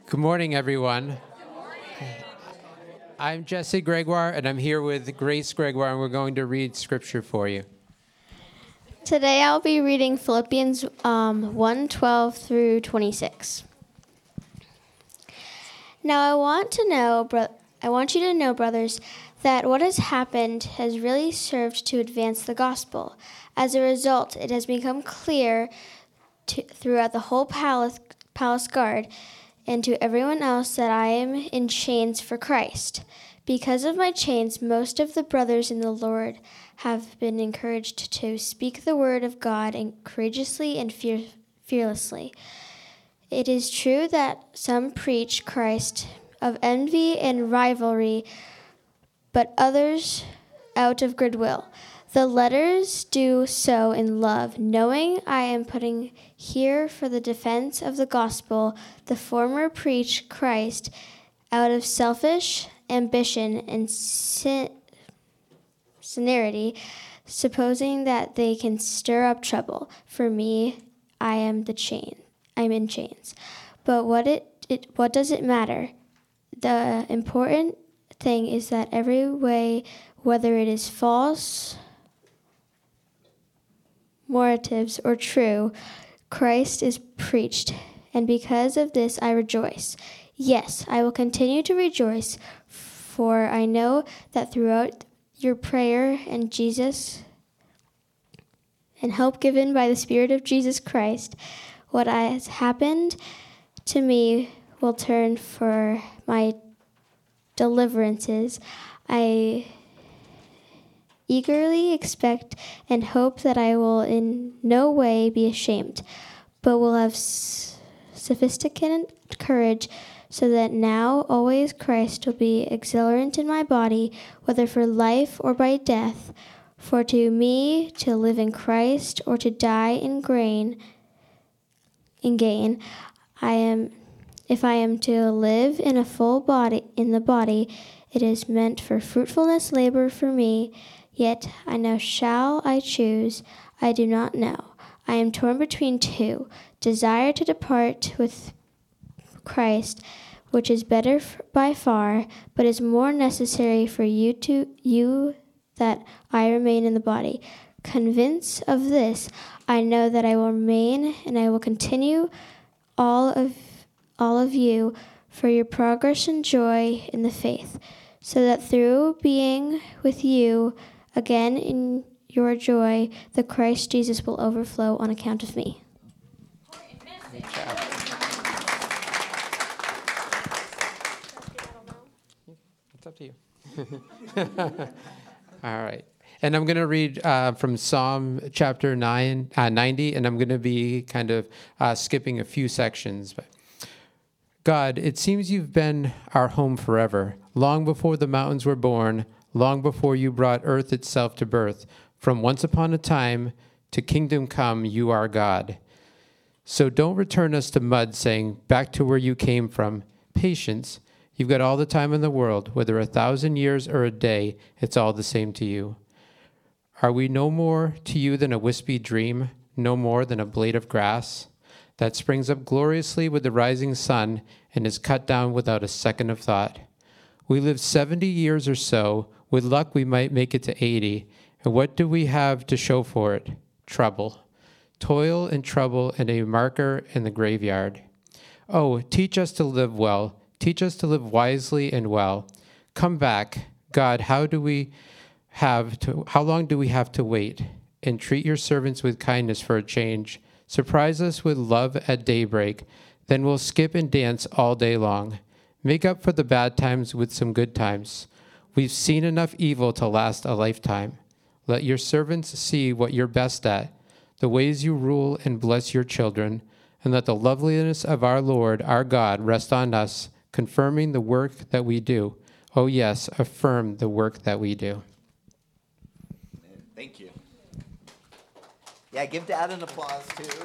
Good morning, everyone. I'm Jesse Gregoire, and I'm here with Grace Gregoire, and we're going to read scripture for you. Today I'll be reading Philippians 1:12 through 26. Now I want you to know, brothers, that what has happened has really served to advance the gospel. As a result, it has become clear throughout the whole palace guard and to everyone else that I am in chains for Christ. Because of my chains, most of the brothers in the Lord have been encouraged to speak the word of God courageously and fearlessly. It is true that some preach Christ of envy and rivalry, but others out of goodwill. The letters do so in love, knowing I am putting here for the defense of the gospel. The former preach Christ out of selfish ambition and sincerity, supposing that they can stir up trouble. For me, I'm in chains. But what does it matter? The important thing is that every way, whether it is false motives or true, Christ is preached, and because of this I rejoice. Yes, I will continue to rejoice, for I know that throughout your prayer and help given by the Spirit of Jesus Christ, what has happened to me will turn for my deliverances. I eagerly expect and hope that I will in no way be ashamed, but will have sufficient courage, so that now always Christ will be exultant in my body, whether for life or by death. For to me to live in Christ or to die in gain. If I am to live in a full body in the body, it is meant for fruitfulness, labor for me. Yet I now shall I choose, I do not know. I am torn between two, desire to depart with Christ, which is better by far, but is more necessary for you that I remain in the body. Convinced of this, I know that I will remain and I will continue all of you for your progress and joy in the faith, so that through being with you again in your joy, the Christ Jesus will overflow on account of me. Good job. It's up to you. All right. And I'm going to read from Psalm chapter 90, and I'm going to be kind of skipping a few sections. But God, it seems you've been our home forever, long before the mountains were born, long before you brought earth itself to birth. From once upon a time to kingdom come, you are God. So don't return us to mud, saying, back to where you came from. Patience, you've got all the time in the world. Whether 1,000 years or a day, it's all the same to you. Are we no more to you than a wispy dream, no more than a blade of grass that springs up gloriously with the rising sun and is cut down without a second of thought? We live 70 years or so. With luck, we might make it to 80. And what do we have to show for it? Trouble. Toil and trouble and a marker in the graveyard. Oh, teach us to live well. Teach us to live wisely and well. Come back. God, how long do we have to wait? Entreat your servants with kindness for a change. Surprise us with love at daybreak. Then we'll skip and dance all day long. Make up for the bad times with some good times. We've seen enough evil to last a lifetime. Let your servants see what you're best at, the ways you rule and bless your children, and let the loveliness of our Lord, our God, rest on us, confirming the work that we do. Oh yes, affirm the work that we do. Thank you. Yeah, give Dad an applause too.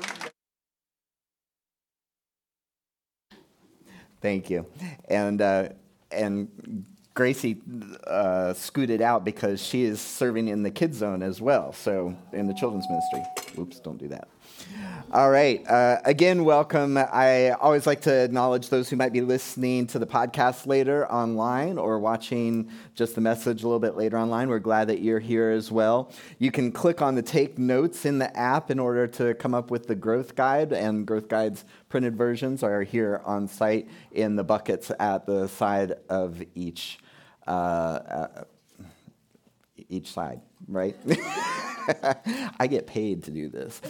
Thank you. And Gracie scooted out because she is serving in the kids zone as well, so in the children's ministry. Oops, don't do that. All right. Again, welcome. I always like to acknowledge those who might be listening to the podcast later online or watching just the message a little bit later online. We're glad that you're here as well. You can click on the Take Notes in the app in order to come up with the Growth Guide, and Growth Guide's printed versions are here on site in the buckets at the side of each side, right? I get paid to do this.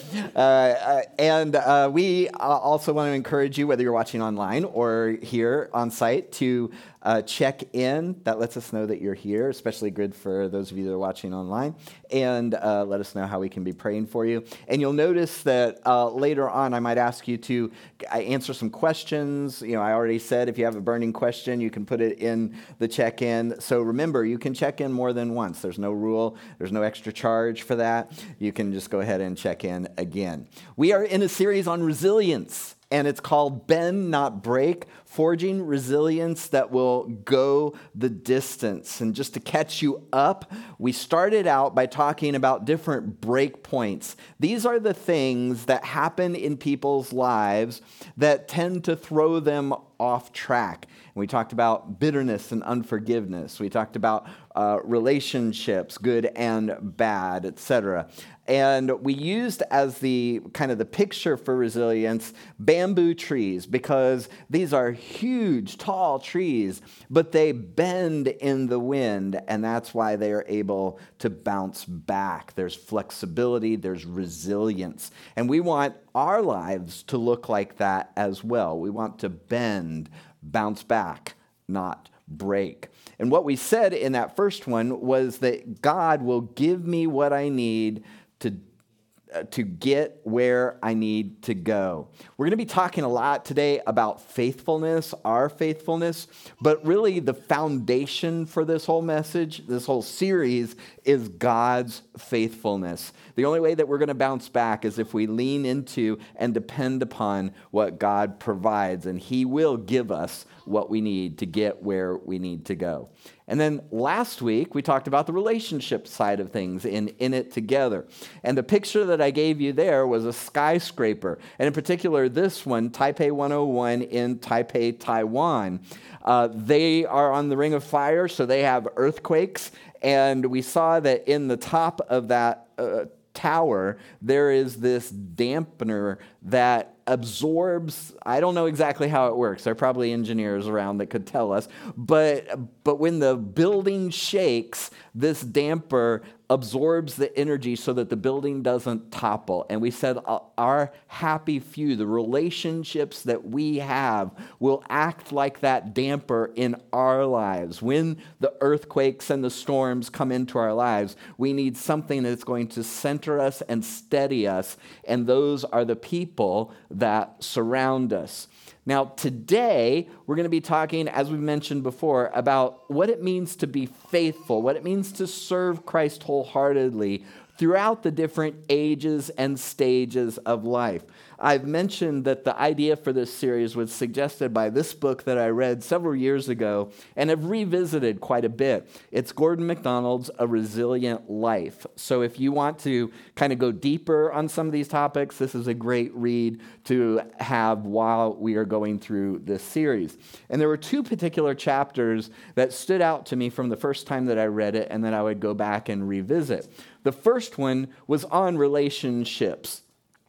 And we also want to encourage you, whether you're watching online or here on site, to check in. That lets us know that you're here, especially good for those of you that are watching online. And let us know how we can be praying for you. And you'll notice that later on, I might ask you to answer some questions. You know, I already said if you have a burning question, you can put it in the check-in. So remember, you can check in more than once. There's no rule. There's no extra charge for that. You can just go ahead and check in again. We are in a series on resilience, and it's called Bend, Not Break, Forging Resilience That Will Go the Distance. And just to catch you up, we started out by talking about different break points. These are the things that happen in people's lives that tend to throw them off track. And we talked about bitterness and unforgiveness. We talked about relationships, good and bad, etc. And we used as the kind of the picture for resilience bamboo trees, because these are huge, tall trees, but they bend in the wind, and that's why they are able to bounce back. There's flexibility, there's resilience. And we want our lives to look like that as well. We want to bend, bounce back, not break. And what we said in that first one was that God will give me what I need to get where I need to go. We're going to be talking a lot today about faithfulness, our faithfulness, but really the foundation for this whole message, this whole series, is God's faithfulness. The only way that we're going to bounce back is if we lean into and depend upon what God provides, and He will give us what we need to get where we need to go. And then last week, we talked about the relationship side of things in it together. And the picture that I gave you there was a skyscraper. And in particular, this one, Taipei 101 in Taipei, Taiwan. They are on the Ring of Fire, so they have earthquakes. And we saw that in the top of that tower, there is this dampener that absorbs. I don't know exactly how it works. There are probably engineers around that could tell us. But when the building shakes, this damper absorbs the energy so that the building doesn't topple. And we said our happy few, the relationships that we have, will act like that damper in our lives. When the earthquakes and the storms come into our lives, we need something that's going to center us and steady us. And those are the people that surround us. Now, today, we're going to be talking, as we mentioned before, about what it means to be faithful, what it means to serve Christ wholeheartedly throughout the different ages and stages of life. I've mentioned that the idea for this series was suggested by this book that I read several years ago and have revisited quite a bit. It's Gordon MacDonald's A Resilient Life. So if you want to kind of go deeper on some of these topics, this is a great read to have while we are going through this series. And there were two particular chapters that stood out to me from the first time that I read it and that I would go back and revisit. The first one was on relationships.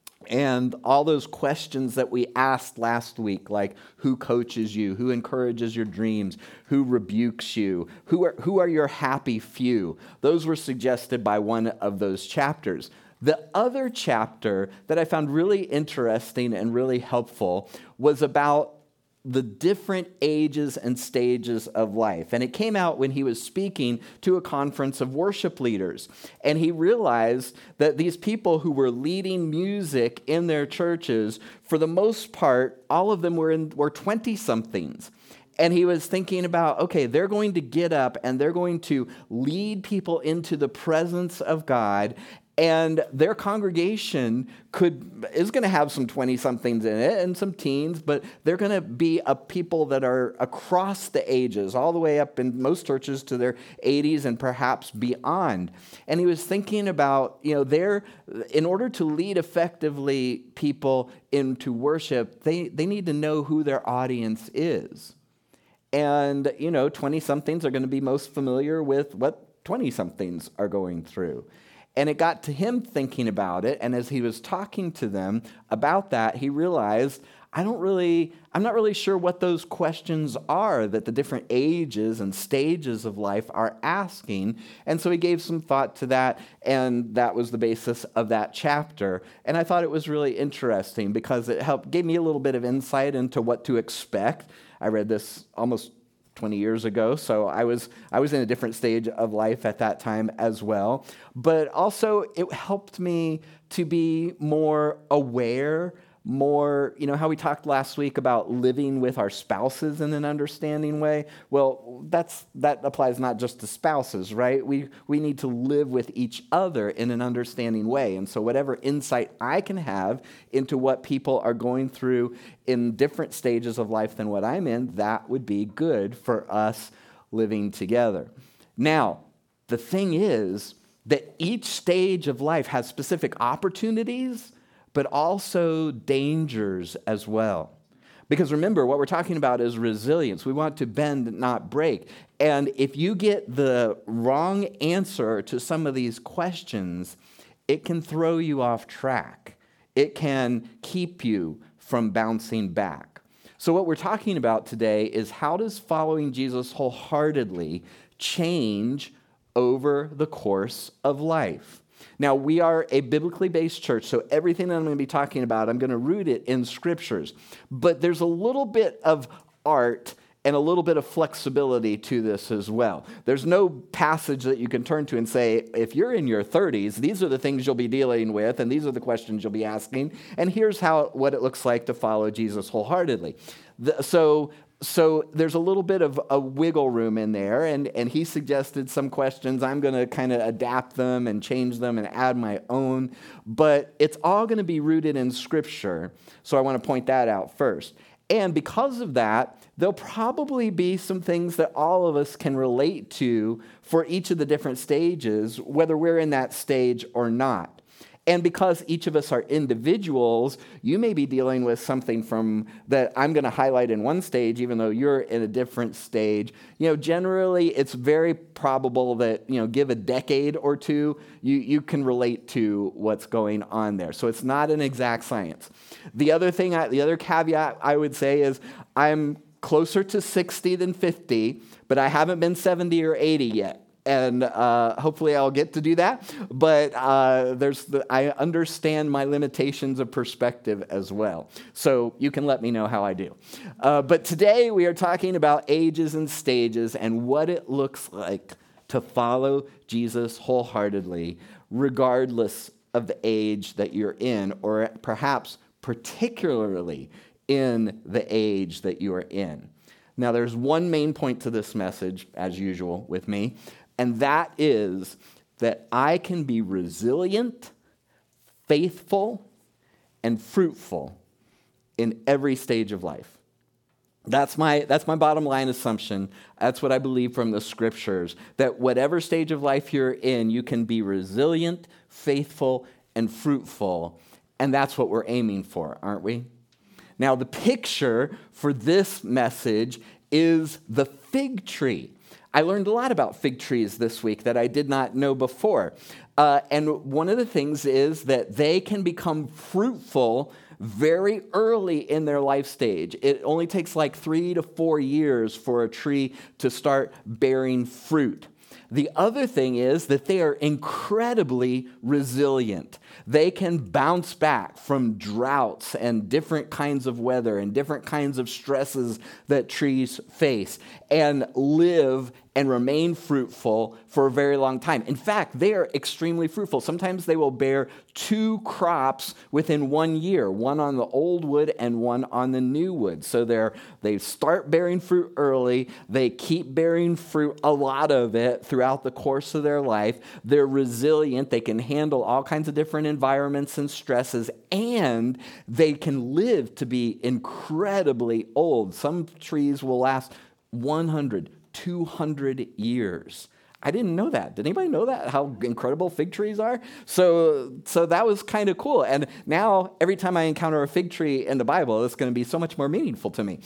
And all those questions that we asked last week, like who coaches you, who encourages your dreams, who rebukes you, who are your happy few, those were suggested by one of those chapters. The other chapter that I found really interesting and really helpful was about the different ages and stages of life. And it came out when he was speaking to a conference of worship leaders. And he realized that these people who were leading music in their churches, for the most part, all of them were 20-somethings. And he was thinking about, okay, they're going to get up and they're going to lead people into the presence of God. And their congregation is going to have some 20-somethings in it and some teens, but they're going to be a people that are across the ages, all the way up in most churches to their 80s and perhaps beyond. And he was thinking about, in order to lead effectively people into worship, they need to know who their audience is. And, 20-somethings are going to be most familiar with what 20-somethings are going through. And it got to him thinking about it, and as he was talking to them about that, he realized, I'm not really sure what those questions are that the different ages and stages of life are asking. And so he gave some thought to that, and that was the basis of that chapter. And I thought it was really interesting because it gave me a little bit of insight into what to expect. I read this almost 20 years ago, so I was in a different stage of life at that time as well. But also, it helped me to be more aware, how we talked last week about living with our spouses in an understanding way. Well, that applies not just to spouses, right? We need to live with each other in an understanding way. And so whatever insight I can have into what people are going through in different stages of life than what I'm in, that would be good for us living together. Now, the thing is that each stage of life has specific opportunities, but also dangers as well. Because remember, what we're talking about is resilience. We want to bend, not break. And if you get the wrong answer to some of these questions, it can throw you off track. It can keep you from bouncing back. So what we're talking about today is how does following Jesus wholeheartedly change over the course of life? Now, we are a biblically based church, so everything that I'm going to be talking about, I'm going to root it in scriptures. But there's a little bit of art and a little bit of flexibility to this as well. There's no passage that you can turn to and say, if you're in your 30s, these are the things you'll be dealing with, and these are the questions you'll be asking, and here's what it looks like to follow Jesus wholeheartedly. So there's a little bit of a wiggle room in there, and he suggested some questions. I'm going to kind of adapt them and change them and add my own, but it's all going to be rooted in Scripture, so I want to point that out first. And because of that, there'll probably be some things that all of us can relate to for each of the different stages, whether we're in that stage or not. And because each of us are individuals, you may be dealing with something that I'm going to highlight in one stage, even though you're in a different stage. Generally, it's very probable that, give a decade or two, you can relate to what's going on there. So it's not an exact science. The other caveat I would say is I'm closer to 60 than 50, but I haven't been 70 or 80 yet. And hopefully I'll get to do that. But I understand my limitations of perspective as well. So you can let me know how I do. But today we are talking about ages and stages and what it looks like to follow Jesus wholeheartedly, regardless of the age that you're in, or perhaps particularly in the age that you are in. Now, there's one main point to this message, as usual with me, and that is that I can be resilient, faithful, and fruitful in every stage of life. That's my bottom line assumption. That's what I believe from the scriptures, that whatever stage of life you're in, you can be resilient, faithful, and fruitful. And that's what we're aiming for, aren't we? Now, the picture for this message is the fig tree. I learned a lot about fig trees this week that I did not know before. And one of the things is that they can become fruitful very early in their life stage. It only takes like 3 to 4 years for a tree to start bearing fruit. The other thing is that they are incredibly resilient. They can bounce back from droughts and different kinds of weather and different kinds of stresses that trees face and live and remain fruitful for a very long time. In fact, they are extremely fruitful. Sometimes they will bear 2 crops within 1 year, one on the old wood and one on the new wood. So they start bearing fruit early. They keep bearing fruit, a lot of it, throughout the course of their life. They're resilient. They can handle all kinds of different environments and stresses, and they can live to be incredibly old. Some trees will last 100, 200 years. I didn't know that. Did anybody know that? How incredible fig trees are? So that was kind of cool. And now every time I encounter a fig tree in the Bible, it's going to be so much more meaningful to me.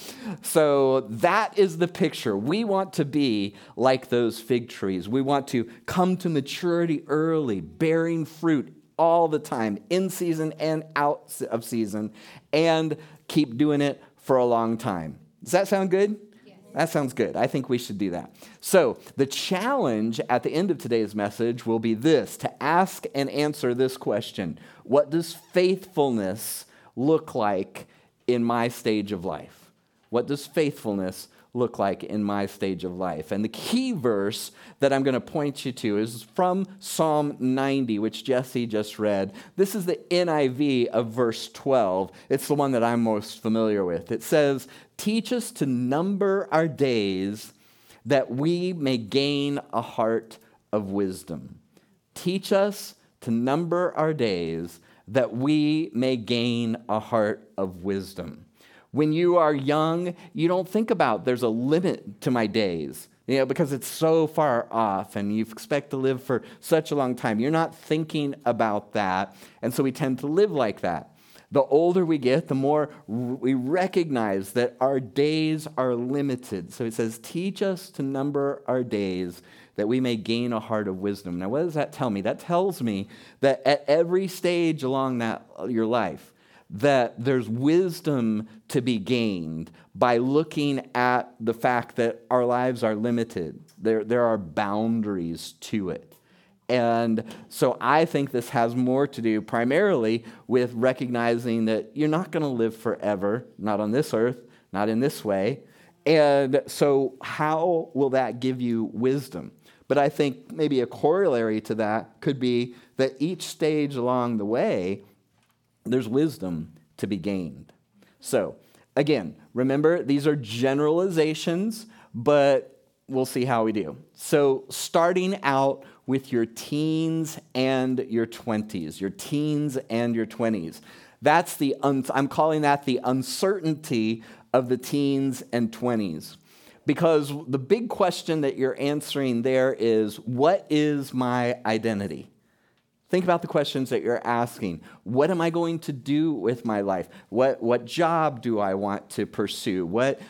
So that is the picture. We want to be like those fig trees. We want to come to maturity early, bearing fruit all the time, in season and out of season, and keep doing it for a long time. Does that sound good? That sounds good. I think we should do that. So the challenge at the end of today's message will be this, to ask and answer this question: what does faithfulness look like in my stage of life? What does faithfulness look like in my stage of life? And the key verse that I'm going to point you to is from Psalm 90, which Jesse just read. This is the NIV of verse 12. It's the one that I'm most familiar with. It says, "Teach us to number our days that we may gain a heart of wisdom." Teach us to number our days that we may gain a heart of wisdom. When you are young, you don't think about there's a limit to my days, because it's so far off and you expect to live for such a long time. You're not thinking about that, and so we tend to live like that. The older we get, the more we recognize that our days are limited. So it says, teach us to number our days that we may gain a heart of wisdom. Now, what does that tell me? That tells me that at every stage along your life, that there's wisdom to be gained by looking at the fact that our lives are limited. There are boundaries to it. And so I think this has more to do primarily with recognizing that you're not going to live forever, not on this earth, not in this way. And so how will that give you wisdom? But I think maybe a corollary to that could be that each stage along the way, there's wisdom to be gained. So, again, remember, these are generalizations, but we'll see how we do. So, starting out with your teens and your 20s, your teens and your 20s. That's I'm calling that the uncertainty of the teens and 20s. Because the big question that you're answering there is, what is my identity? Think about the questions that you're asking. What am I going to do with my life? What job do I want to pursue?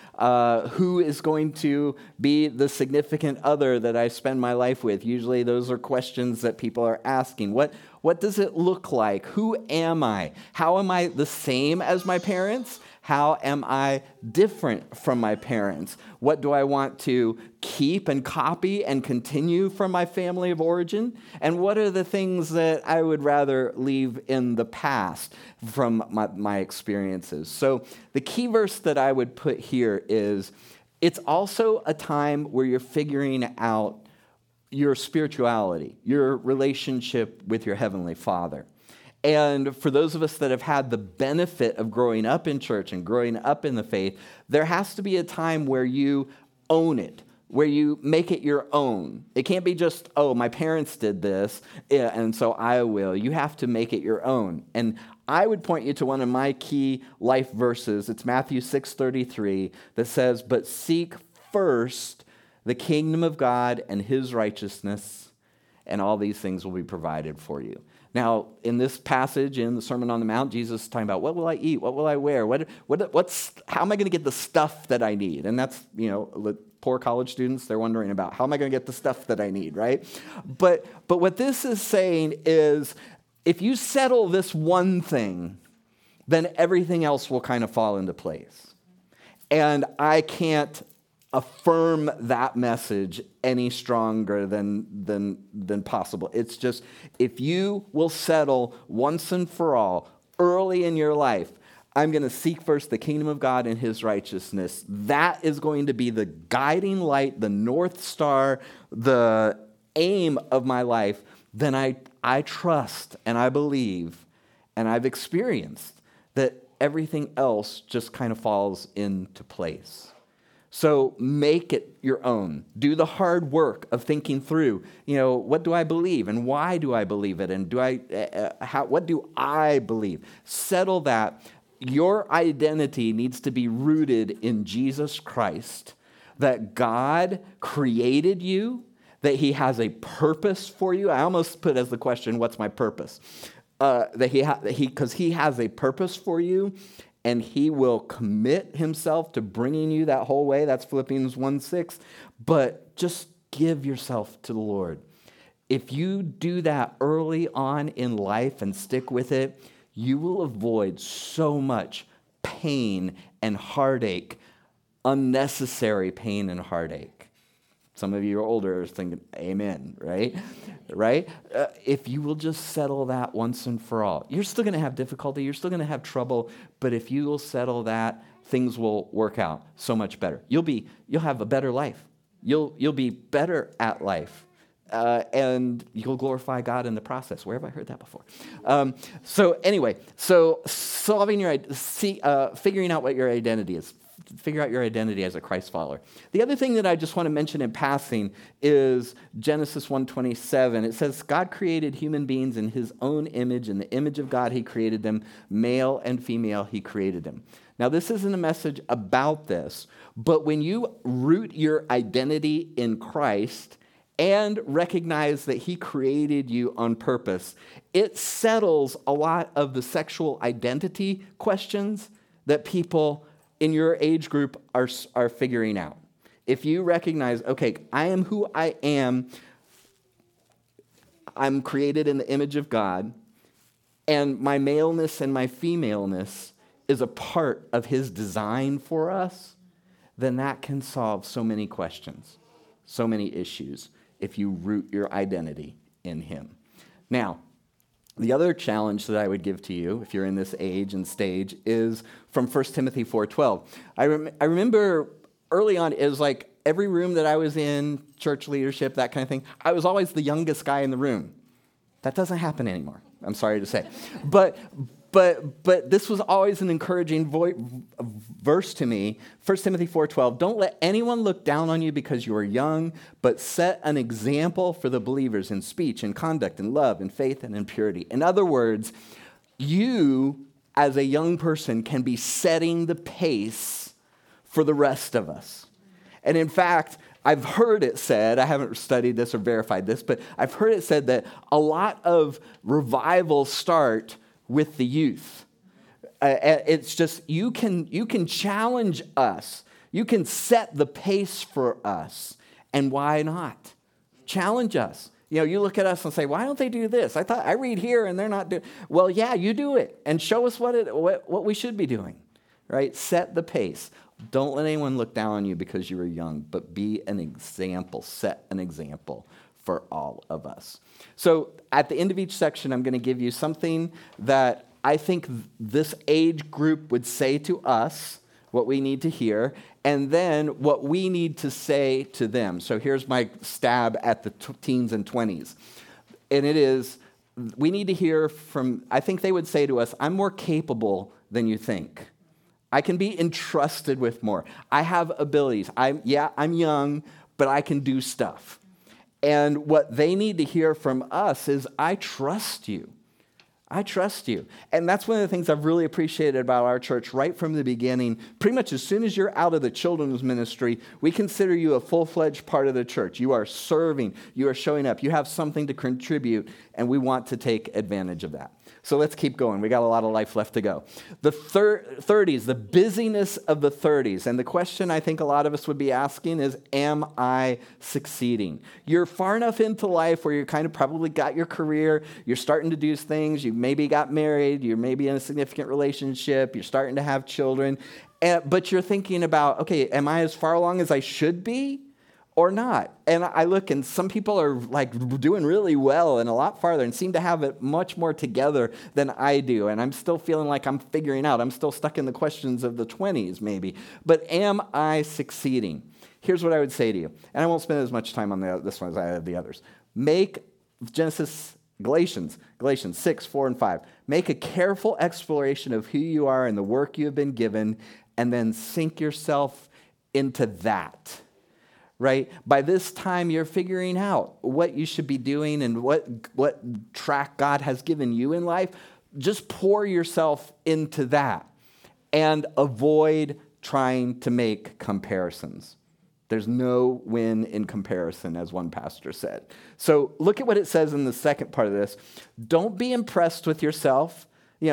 Who is going to be the significant other that I spend my life with? Usually those are questions that people are asking. What does it look like? Who am I? How am I the same as my parents? How am I different from my parents? What do I want to keep and copy and continue from my family of origin? And what are the things that I would rather leave in the past from my experiences? So the key verse that I would put here is, it's also a time where you're figuring out your spirituality, your relationship with your Heavenly Father. And for those of us that have had the benefit of growing up in church and growing up in the faith, there has to be a time where you own it, where you make it your own. It can't be just, oh, my parents did this, and so I will. You have to make it your own. And I would point you to one of my key life verses. It's Matthew 6:33 that says, "But seek first the kingdom of God and his righteousness, and all these things will be provided for you." Now, in this passage, in the Sermon on the Mount, Jesus is talking about, what will I eat? What will I wear? How am I going to get the stuff that I need? And that's, poor college students, they're wondering about, how am I going to get the stuff that I need, right? But what this is saying is, if you settle this one thing, then everything else will kind of fall into place. And I can't affirm that message any stronger than possible. It's just, if you will settle once and for all, early in your life, I'm going to seek first the kingdom of God and his righteousness. That is going to be the guiding light, the North Star, the aim of my life. Then I trust and I believe and I've experienced that everything else just kind of falls into place. So make it your own. Do the hard work of thinking through, what do I believe and why do I believe it? And what do I believe? Settle that. Your identity needs to be rooted in Jesus Christ, that God created you, that he has a purpose for you. I almost put as the question, what's my purpose? Because he has a purpose for you, and he will commit himself to bringing you that whole way. That's Philippians 1:6. But just give yourself to the Lord. If you do that early on in life and stick with it, you will avoid so much pain and heartache, unnecessary pain and heartache. Some of you are older are thinking, amen, right? Right? If you will just settle that once and for all. You're still going to have difficulty. You're still going to have trouble. But if you will settle that, things will work out so much better. You'll have a better life. You'll be better at life. And you'll glorify God in the process. Where have I heard that before? So figuring out what your identity is. Figure out your identity as a Christ follower. The other thing that I just want to mention in passing is Genesis 1:27. It says, God created human beings in his own image. In the image of God, he created them. Male and female, he created them. Now, this isn't a message about this, but when you root your identity in Christ and recognize that he created you on purpose, it settles a lot of the sexual identity questions that people in your age group are figuring out. If you recognize, okay, I am who I am, I'm created in the image of God, and my maleness and my femaleness is a part of his design for us, then that can solve so many questions, so many issues, if you root your identity in him. Now, the other challenge that I would give to you, if you're in this age and stage, is from 1 Timothy 4:12. I remember early on, it was like every room that I was in, church leadership, that kind of thing, I was always the youngest guy in the room. That doesn't happen anymore, I'm sorry to say. But this was always an encouraging verse to me. 1 Timothy 4:12, don't let anyone look down on you because you are young, but set an example for the believers in speech and conduct and love and faith and in purity. In other words, you as a young person can be setting the pace for the rest of us. And in fact, I've heard it said, I haven't studied this or verified this, but I've heard it said that a lot of revivals start with the youth. It's just, you can challenge us. You can set the pace for us. And why not? Challenge us. You look at us and say, why don't they do this? I read here and they're not doing. Well, yeah, you do it and show us what we should be doing, right? Set the pace. Don't let anyone look down on you because you were young, but be an example. Set an example for all of us. So at the end of each section, I'm going to give you something that I think this age group would say to us, what we need to hear, and then what we need to say to them. So here's my stab at the teens and 20s. And it is, we need to hear from, I think they would say to us, I'm more capable than you think. I can be entrusted with more. I have abilities. I'm young, but I can do stuff. And what they need to hear from us is, I trust you. I trust you. And that's one of the things I've really appreciated about our church right from the beginning. Pretty much as soon as you're out of the children's ministry, we consider you a full-fledged part of the church. You are serving. You are showing up. You have something to contribute, and we want to take advantage of that. So let's keep going. We got a lot of life left to go. The 30s, the busyness of the 30s. And the question I think a lot of us would be asking is, am I succeeding? You're far enough into life where you kind of probably got your career. You're starting to do things. You maybe got married. You're maybe in a significant relationship. You're starting to have children. But you're thinking about, okay, am I as far along as I should be? or not. And I look, and some people are like doing really well and a lot farther and seem to have it much more together than I do. And I'm still feeling like I'm figuring out. I'm still stuck in the questions of the 20s maybe. But am I succeeding? Here's what I would say to you. And I won't spend as much time on this one as I have the others. Make Galatians 6, 4, and 5. Make a careful exploration of who you are and the work you have been given, and then sink yourself into that. Right? By this time, you're figuring out what you should be doing and what track God has given you in life. Just pour yourself into that and avoid trying to make comparisons. There's no win in comparison, as one pastor said. So look at what it says in the second part of this. Don't be impressed with yourself.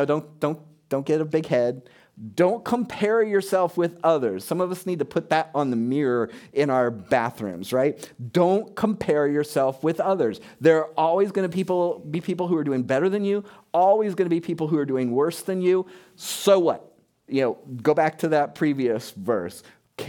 Don't get a big head. Don't compare yourself with others. Some of us need to put that on the mirror in our bathrooms, right? Don't compare yourself with others. There are always going to be people who are doing better than you, always going to be people who are doing worse than you. So what? Go back to that previous verse.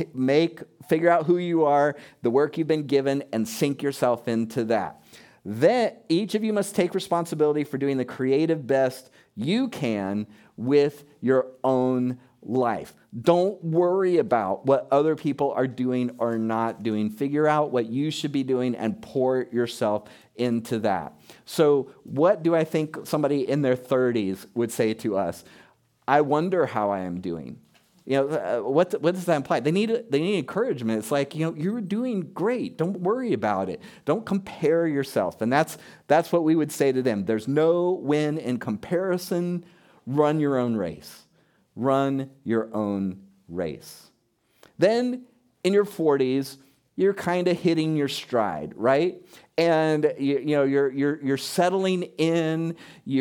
Figure out who you are, the work you've been given, and sink yourself into that. Then each of you must take responsibility for doing the creative best you can with your own life. Don't worry about what other people are doing or not doing. Figure out what you should be doing and pour yourself into that. So what do I think somebody in their 30s would say to us? I wonder how I am doing. What does that imply? They need encouragement. It's like, you're doing great. Don't worry about it. Don't compare yourself. And that's what we would say to them. There's no win in comparison. Run your own race. Run your own race. Then in your 40s, you're kind of hitting your stride, right? And you're settling in.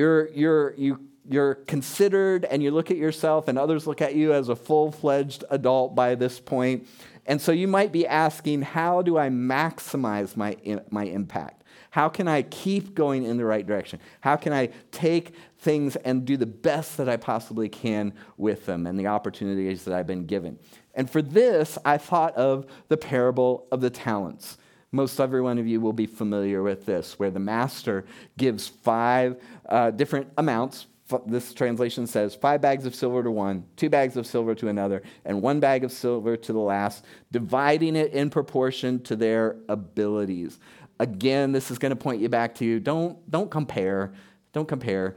You're considered, and you look at yourself, and others look at you as a full-fledged adult by this point. And so you might be asking, how do I maximize my impact? How can I keep going in the right direction? How can I take things and do the best that I possibly can with them and the opportunities that I've been given? And for this, I thought of the parable of the talents. Most every one of you will be familiar with this, where the master gives 5 different amounts. This translation says 5 bags of silver to one, 2 bags of silver to another, and 1 bag of silver to the last, dividing it in proportion to their abilities. Again, this is going to point you back to don't compare. Don't compare.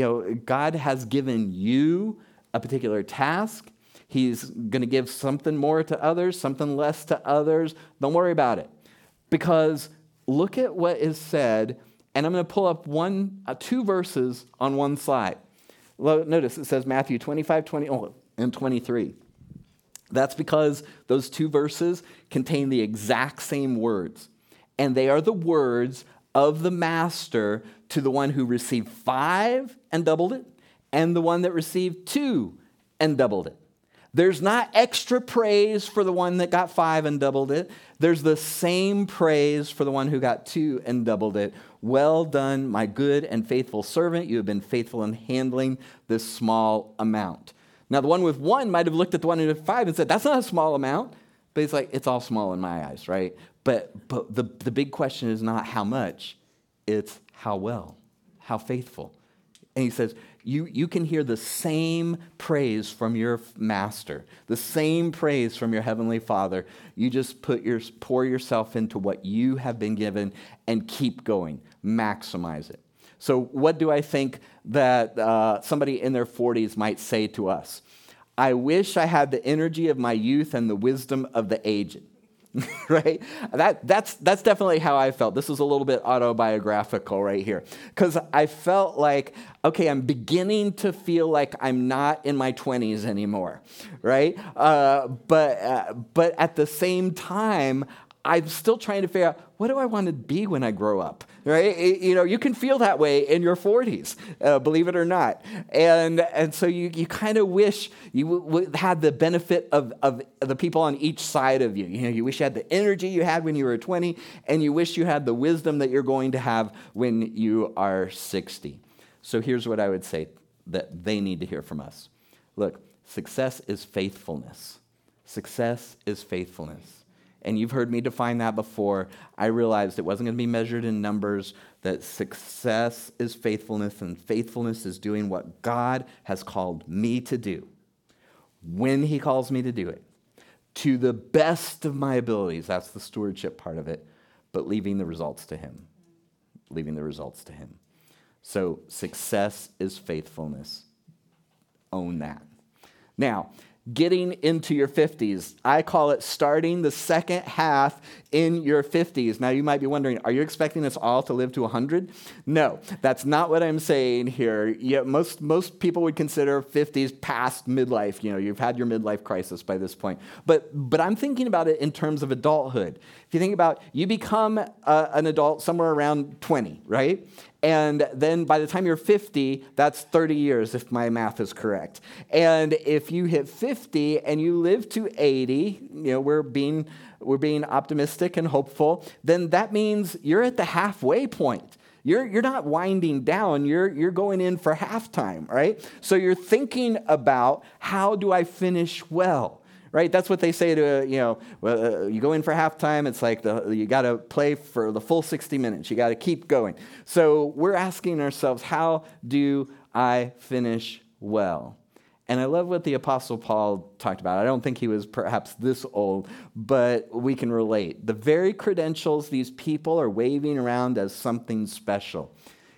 God has given you a particular task. He's going to give something more to others, something less to others. Don't worry about it. Because look at what is said, and I'm going to pull up 2 verses on one slide. Notice it says Matthew 25, 20, and 23. That's because those 2 verses contain the exact same words. And they are the words of the master to the one who received 5 and doubled it, and the one that received 2 and doubled it. There's not extra praise for the one that got 5 and doubled it. There's the same praise for the one who got 2 and doubled it. Well done, my good and faithful servant. You have been faithful in handling this small amount. Now, the one with 1 might have looked at the one who had 5 and said, that's not a small amount. But he's like, it's all small in my eyes, right? But the big question is not how much. It's how well, how faithful. And he says, you can hear the same praise from your master, the same praise from your heavenly Father. You just pour yourself into what you have been given and keep going. Maximize it. So what do I think that somebody in their 40s might say to us? I wish I had the energy of my youth and the wisdom of the aged. Right? That's definitely how I felt. This is a little bit autobiographical right here. Because I felt like, okay, I'm beginning to feel like I'm not in my 20s anymore, right? But at the same time, I'm still trying to figure out, what do I want to be when I grow up, right? You can feel that way in your 40s, believe it or not. And so you kind of wish you had the benefit of the people on each side of you. You wish you had the energy you had when you were 20, and you wish you had the wisdom that you're going to have when you are 60. So here's what I would say that they need to hear from us. Look, success is faithfulness. Success is faithfulness. and you've heard me define that before, I realized it wasn't going to be measured in numbers, that success is faithfulness, and faithfulness is doing what God has called me to do, when he calls me to do it, to the best of my abilities. That's the stewardship part of it, but leaving the results to him. Leaving the results to him. So success is faithfulness. Own that. Now, getting into your 50s, I call it starting the second half in your 50s. Now, you might be wondering, are you expecting us all to live to 100? No, that's not what I'm saying here. Yeah, most people would consider 50s past midlife. You know, you've had your midlife crisis by this point. But I'm thinking about it in terms of adulthood. If you think about, you become an adult somewhere around 20, right? And then by the time you're 50, that's 30 years, if my math is correct. And if you hit 50 and you live to 80, you know, we're being optimistic and hopeful, then that means you're at the halfway point. You're not winding down, you're going in for halftime, right? So you're thinking about, how do I finish well? Right? That's what they say to, you go in for halftime, it's like you got to play for the full 60 minutes. You got to keep going. So we're asking ourselves, how do I finish well? And I love what the Apostle Paul talked about. I don't think he was perhaps this old, but we can relate. The very credentials these people are waving around as something special,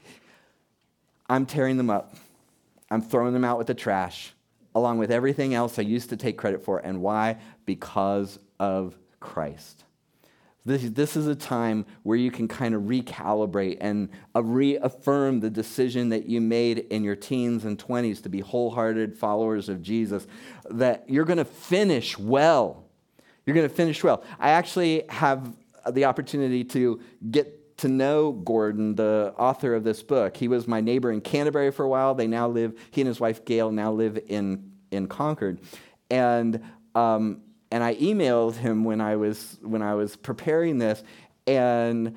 I'm tearing them up. I'm throwing them out with the trash, along with everything else I used to take credit for. And why? Because of Christ. This is a time where you can kind of recalibrate and reaffirm the decision that you made in your teens and 20s to be wholehearted followers of Jesus, that you're going to finish well. You're going to finish well. I actually have the opportunity to get to know Gordon, the author of this book. He was my neighbor in Canterbury for a while. He and his wife Gail now live in Concord. And I emailed him when I was preparing this, and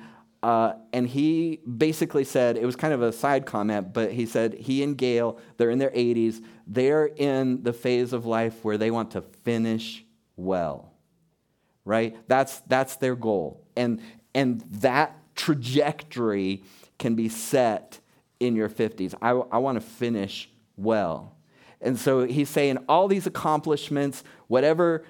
he basically said, it was kind of a side comment, but he said he and Gail, they're in their 80s, they're in the phase of life where they want to finish well, right? That's their goal. And that trajectory can be set in your 50s. I want to finish well. And so he's saying all these accomplishments, whatever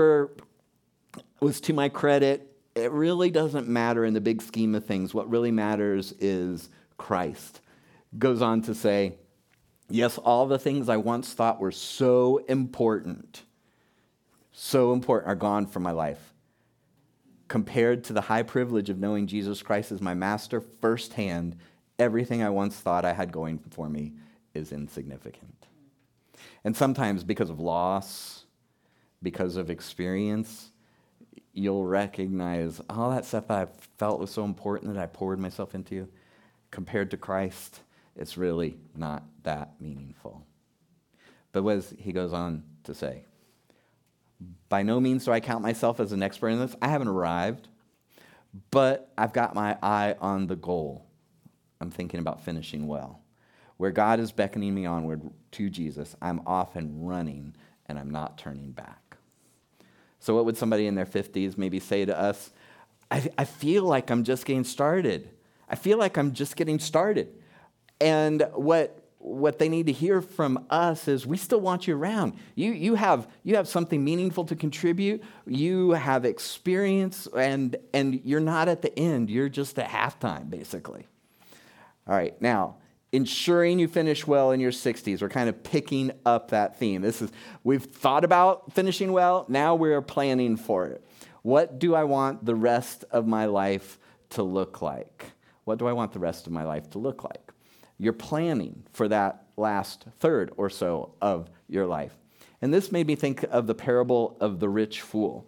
was to my credit, it really doesn't matter in the big scheme of things. What really matters is Christ. Goes on to say, yes, all the things I once thought were so important are gone from my life. Compared to the high privilege of knowing Jesus Christ as my master firsthand, everything I once thought I had going for me is insignificant. And sometimes because of loss, because of experience, you'll recognize all that stuff I felt was so important that I poured myself into, compared to Christ, it's really not that meaningful. But what he goes on to say, by no means do I count myself as an expert in this. I haven't arrived, but I've got my eye on the goal. I'm thinking about finishing well. Where God is beckoning me onward to Jesus, I'm off and running, and I'm not turning back. So what would somebody in their 50s maybe say to us? I feel like I'm just getting started. I feel like I'm just getting started. And what they need to hear from us is, we still want you around. You have something meaningful to contribute. You have experience, and you're not at the end. You're just at halftime, basically. All right, now, ensuring you finish well in your 60s. We're kind of picking up that theme. We've thought about finishing well. Now we're planning for it. What do I want the rest of my life to look like? What do I want the rest of my life to look like? You're planning for that last third or so of your life. And this made me think of the parable of the rich fool.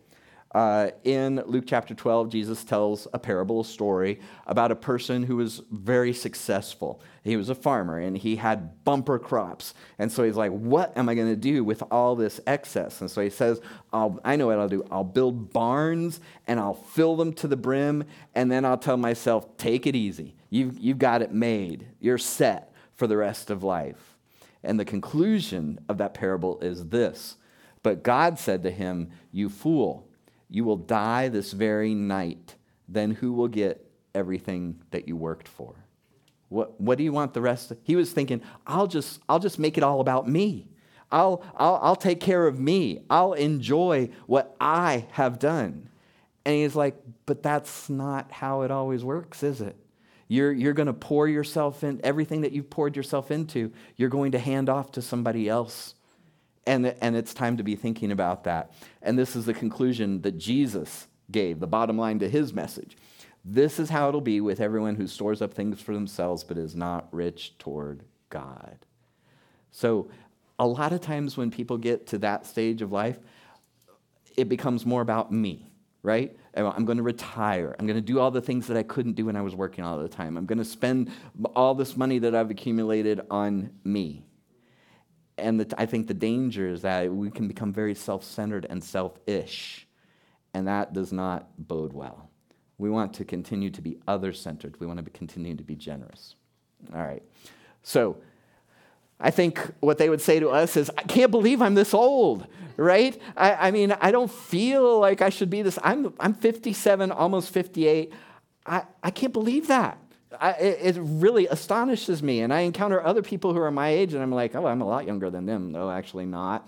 In Luke chapter 12, Jesus tells a story about a person who was very successful. He was a farmer, and he had bumper crops. And so he's like, what am I going to do with all this excess? And so he says, I know what I'll do. I'll build barns, and I'll fill them to the brim, and then I'll tell myself, take it easy. You've got it made. You're set for the rest of life. And the conclusion of that parable is this. But God said to him, you fool, You will die this very night. Then who will get everything that you worked for? What do you want the rest of? He was thinking, I'll just make it all about me. I'll take care of me. I'll enjoy what I have done. And he's like, but that's not how it always works, is it? You're going to pour yourself in, everything that you've poured yourself into, you're going to hand off to somebody else. And it's time to be thinking about that. And this is the conclusion that Jesus gave, the bottom line to his message. This is how it'll be with everyone who stores up things for themselves but is not rich toward God. So a lot of times when people get to that stage of life, it becomes more about me, right? I'm going to retire. I'm going to do all the things that I couldn't do when I was working all the time. I'm going to spend all this money that I've accumulated on me. And I think the danger is that we can become very self-centered and selfish, and that does not bode well. We want to continue to be other-centered. We want to continue to be generous. All right. So I think what they would say to us is, I can't believe I'm this old, right? I mean, I don't feel like I should be this. I'm 57, almost 58. I can't believe that. It really astonishes me. And I encounter other people who are my age, and I'm like, oh, I'm a lot younger than them. No, actually not.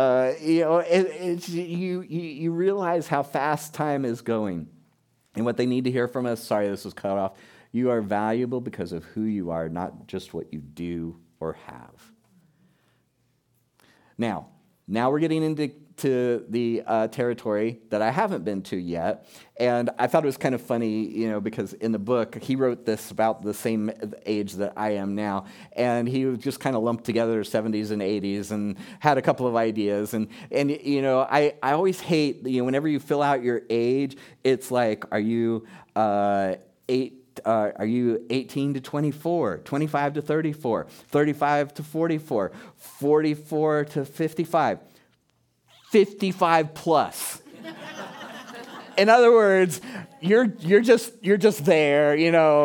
You realize how fast time is going. And what they need to hear from us, sorry, this was cut off, you are valuable because of who you are, not just what you do or have. Now we're getting into the territory that I haven't been to yet, and I thought it was kind of funny, because in the book he wrote this about the same age that I am now, and he just kind of lumped together 70s and 80s and had a couple of ideas, and I always hate whenever you fill out your age, it's like, are you 18 to 24, 25 to 34, 35 to 44, 44 to 55, 55 plus. In other words, you're just there,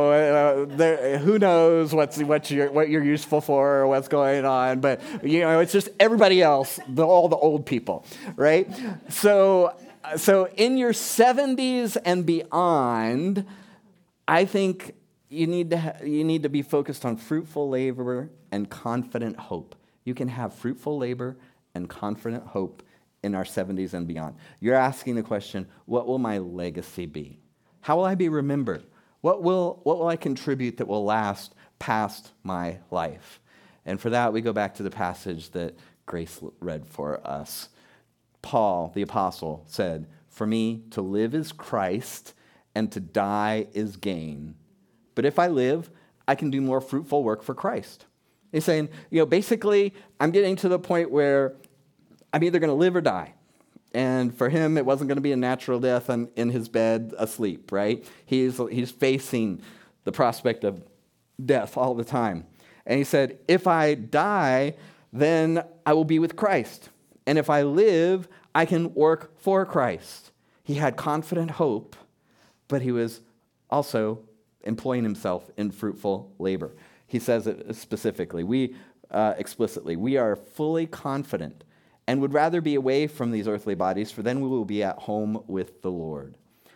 who knows what you're useful for or what's going on, but it's just everybody else, all the old people, right? So in your 70s and beyond, I think you need to be focused on fruitful labor and confident hope. You can have fruitful labor and confident hope in our 70s and beyond. You're asking the question, what will my legacy be? How will I be remembered? What will I contribute that will last past my life? And for that, we go back to the passage that Grace read for us. Paul, the apostle, said, "For me to live is Christ, and to die is gain. But if I live, I can do more fruitful work for Christ." He's saying, basically, I'm getting to the point where I'm either going to live or die. And for him, it wasn't going to be a natural death in his bed asleep, right? He's facing the prospect of death all the time. And he said, if I die, then I will be with Christ. And if I live, I can work for Christ. He had confident hope, but he was also employing himself in fruitful labor. He says it specifically, explicitly, we are fully confident and would rather be away from these earthly bodies, for then we will be at home with the Lord.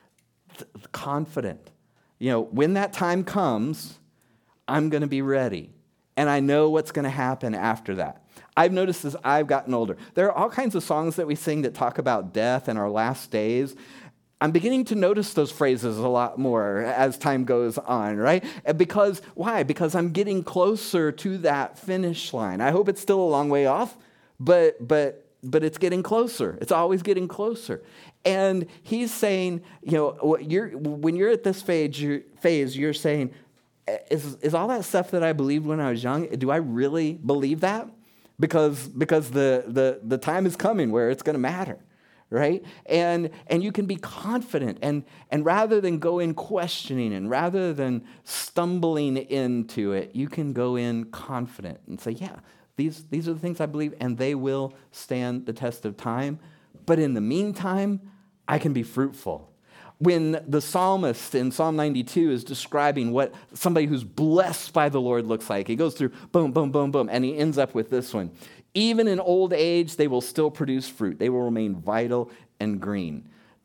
Confident. When that time comes, I'm going to be ready. And I know what's going to happen after that. I've noticed as I've gotten older, there are all kinds of songs that we sing that talk about death and our last days. I'm beginning to notice those phrases a lot more as time goes on, right? Because, why? Because I'm getting closer to that finish line. I hope it's still a long way off, but it's getting closer. It's always getting closer. And he's saying, when you're at this phase, you're saying, is all that stuff that I believed when I was young, do I really believe that? Because the time is coming where it's going to matter. Right? And you can be confident and rather than go in questioning and rather than stumbling into it, you can go in confident and say, yeah, these are the things I believe and they will stand the test of time. But in the meantime, I can be fruitful. When the psalmist in Psalm 92 is describing what somebody who's blessed by the Lord looks like, he goes through boom, boom, boom, boom, and he ends up with this one. Even in old age, they will still produce fruit. They will remain vital and green.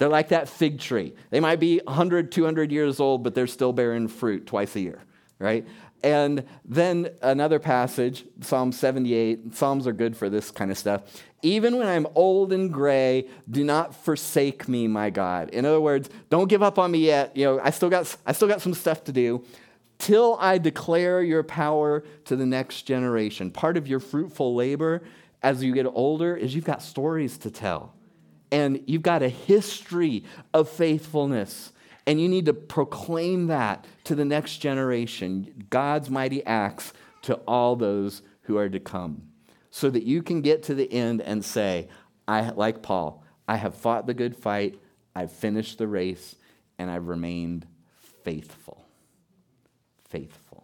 They're like that fig tree. They might be 100, 200 years old, but they're still bearing fruit twice a year, right? And then another passage, Psalm 78. Psalms are good for this kind of stuff. Even when I'm old and gray, do not forsake me, my God. In other words, don't give up on me yet. I still got some stuff to do till I declare your power to the next generation. Part of your fruitful labor as you get older is you've got stories to tell. And you've got a history of faithfulness. And you need to proclaim that to the next generation, God's mighty acts to all those who are to come, so that you can get to the end and say, like Paul, I have fought the good fight, I've finished the race, and I've remained faithful. Faithful.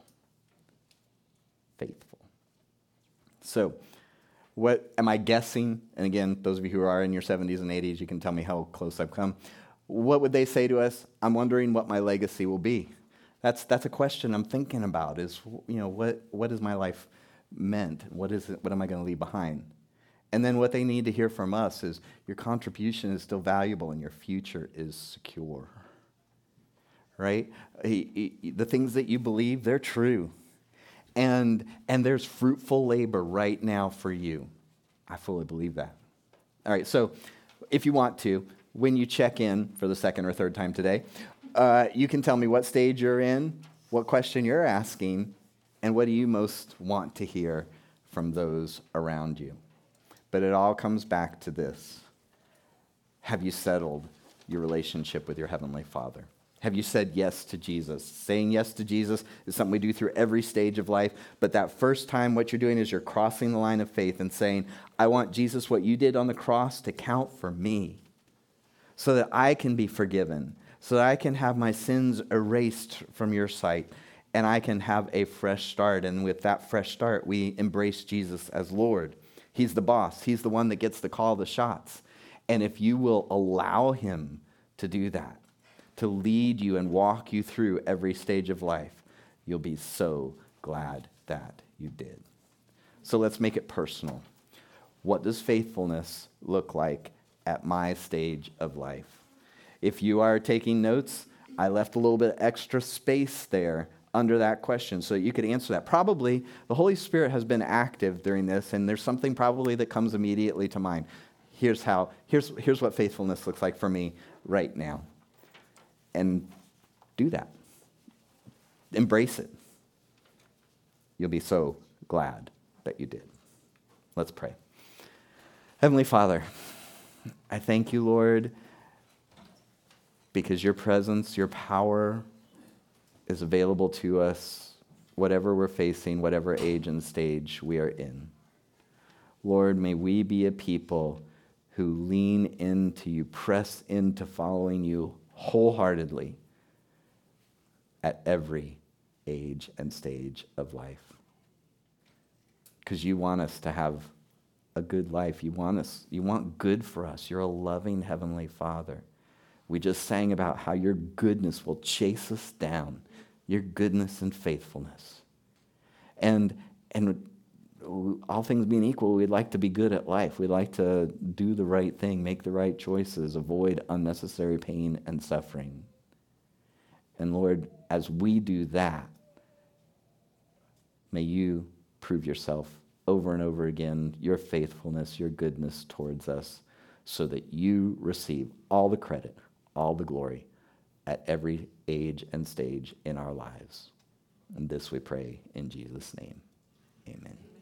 Faithful. So, what am I guessing? And again, those of you who are in your 70s and 80s, you can tell me how close I've come. What would they say to us? I'm wondering what my legacy will be. That's a question I'm thinking about is, what is my life meant? What is it? What am I going to leave behind? And then what they need to hear from us is your contribution is still valuable and your future is secure. Right? The things that you believe, they're true. And there's fruitful labor right now for you. I fully believe that. All right, so if you want to, when you check in for the second or third time today, you can tell me what stage you're in, what question you're asking, and what do you most want to hear from those around you. But it all comes back to this. Have you settled your relationship with your Heavenly Father? Have you said yes to Jesus? Saying yes to Jesus is something we do through every stage of life. But that first time, what you're doing is you're crossing the line of faith and saying, I want Jesus, what you did on the cross, to count for me so that I can be forgiven, so that I can have my sins erased from your sight, and I can have a fresh start. And with that fresh start, we embrace Jesus as Lord. He's the boss. He's the one that gets to call the shots. And if you will allow him to do that, to lead you and walk you through every stage of life, you'll be so glad that you did. So let's make it personal. What does faithfulness look like at my stage of life? If you are taking notes, I left a little bit extra space there under that question so that you could answer that. Probably the Holy Spirit has been active during this, and there's something probably that comes immediately to mind. Here's what faithfulness looks like for me right now. And do that. Embrace it. You'll be so glad that you did. Let's pray. Heavenly Father, I thank you, Lord, because your presence, your power is available to us, whatever we're facing, whatever age and stage we are in. Lord, may we be a people who lean into you, press into following you wholeheartedly at every age and stage of life. Because you want us to have a good life. You want good for us. You're a loving Heavenly Father. We just sang about how your goodness will chase us down, your goodness and faithfulness. And all things being equal, we'd like to be good at life. We'd like to do the right thing, make the right choices, avoid unnecessary pain and suffering. And Lord, as we do that, may you prove yourself over and over again, your faithfulness, your goodness towards us, so that you receive all the credit, all the glory at every age and stage in our lives. And this we pray in Jesus' name. Amen.